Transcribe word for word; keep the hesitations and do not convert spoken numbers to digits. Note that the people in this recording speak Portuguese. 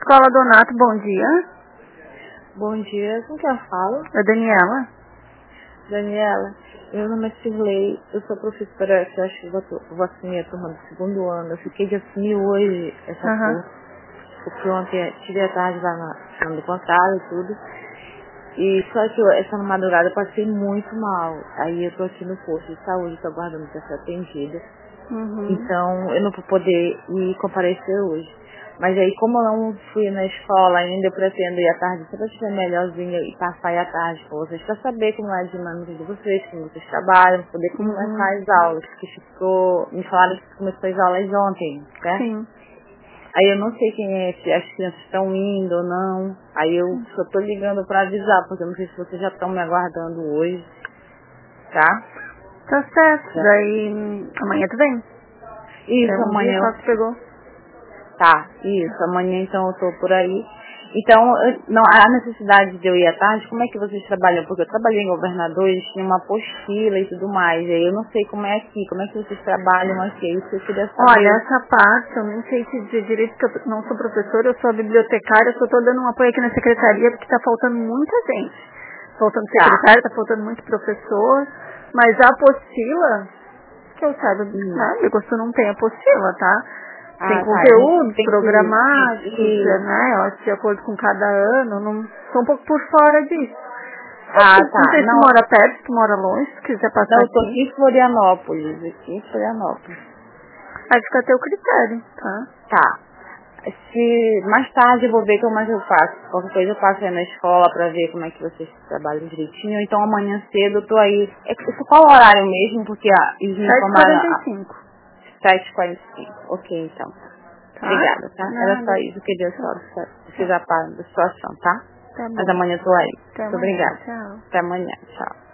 Escola Donato, bom dia. Bom dia, com quem eu falo? É Daniela. Daniela, meu nome é Cirlei, eu sou professora, que eu acho que eu vou, vou assumir a turma do segundo ano. Eu fiquei de assumir hoje essa Aham. turma, porque ontem tive a tarde lá na semana do contrato e tudo. E só que eu, essa madrugada eu passei muito mal. Aí eu tô aqui no posto de saúde, tô aguardando pra ser atendida. Uhum. Então eu não vou poder ir comparecer hoje. Mas aí, como eu não fui na escola ainda, eu pretendo ir à tarde, se eu estiver melhorzinha e passar aí à tarde com vocês, pra saber como é a dinâmica de vocês, como vocês trabalham, pra poder começar Uhum. as aulas, porque ficou, me falaram que começou as aulas ontem, certo? Sim. Aí eu não sei quem é, se as crianças estão indo ou não. Aí eu só tô ligando pra avisar, porque eu não sei se vocês já estão me aguardando hoje, tá? Tá certo. Já. Daí hum, amanhã tu vem. É Isso, um dia amanhã. só que pegou. Tá, isso. Amanhã então eu tô por aí. Então, eu- não há necessidade de eu ir à tarde. Como é que vocês trabalham? Porque eu trabalhei em governador, eles tinham uma apostila e tudo mais. Aí eu não sei como é aqui, como é que vocês trabalham aqui. Isso eu queria Olha, saber. essa parte eu nem sei te dizer direito, porque eu não sou professora, eu sou a bibliotecária, eu só tô dando um apoio aqui na secretaria, porque tá faltando muita gente. Faltando Tá. secretária, tá faltando muito professor, mas a apostila, que eu saiba, Hum. né, Bigosto não tem apostila, tá? Tem Ah, tá. A gente conteúdos tem que... programáticos, Isso. né, eu acho que de acordo com cada ano, não sou um pouco por fora disso. Ah, Não tá. sei se tu Não, mora perto, se tu mora longe, se quiser não, passar eu tô aqui aqui, em Florianópolis. Aqui em Florianópolis. aí fica a teu critério, tá? Tá. Se mais tarde eu vou ver como é que eu faço. Qualquer coisa eu passo aí na escola pra ver como é que vocês trabalham direitinho. Então amanhã cedo eu tô aí. É, isso qual o horário mesmo? Porque ah, eles me sete e informaram quarenta e às cinco, sete e quarenta e cinco. Ok, então. tá? Obrigada, tá? Era só Nada. isso que eu queria Tchau. só Tchau. precisar da situação, tá? Tá Mas bom. amanhã eu tô aí. Até Muito amanhã. obrigada. Tchau. Até amanhã. Tchau.